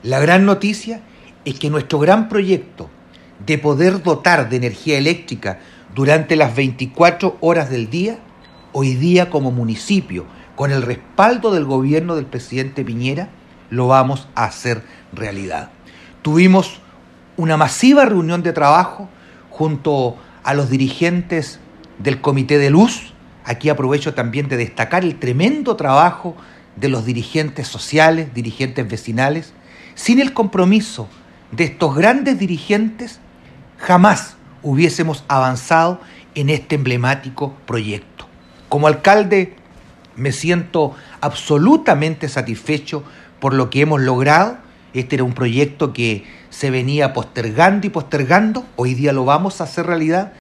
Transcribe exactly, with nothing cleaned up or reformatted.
La gran noticia es que nuestro gran proyecto de poder dotar de energía eléctrica durante las veinticuatro horas del día, hoy día como municipio, con el respaldo del gobierno del presidente Piñera, lo vamos a hacer realidad. Tuvimos una masiva reunión de trabajo junto a los dirigentes del Comité de Luz. Aquí aprovecho también de destacar el tremendo trabajo de los dirigentes sociales, dirigentes vecinales. Sin el compromiso de estos grandes dirigentes, jamás hubiésemos avanzado en este emblemático proyecto. Como alcalde, me siento absolutamente satisfecho por lo que hemos logrado. Este era un proyecto que se venía postergando y postergando. Hoy día lo vamos a hacer realidad